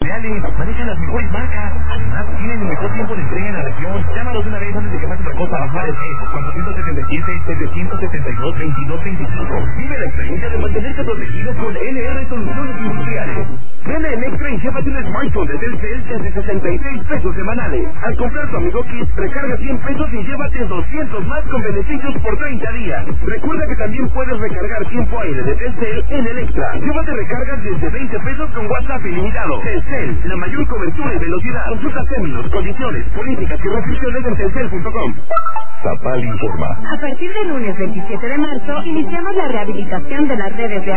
especiales. Manejan las mejores marcas. Además, tienen el mejor tiempo de entrega en la región. Llámalos de una vez antes de que pase otra cosa. 477-772-2225. Vive la experiencia de mantenerte protegido con NR Soluciones Industriales. Ven en Extra y llévate un smartphone de Telcel desde 66 pesos semanales. Al comprar tu Amigo Kit, recarga 100 pesos y llévate 200 más con beneficios por 30 días. Recuerda que también puedes recargar tiempo aire de Telcel en el Extra. Llévate recargas desde 20 pesos con WhatsApp ilimitado. Telcel, la mayor cobertura y velocidad. Consulta términos, condiciones, políticas y restricciones en telcel.com. Zapal informa. A partir del lunes 27 de marzo, iniciamos la rehabilitación de las redes de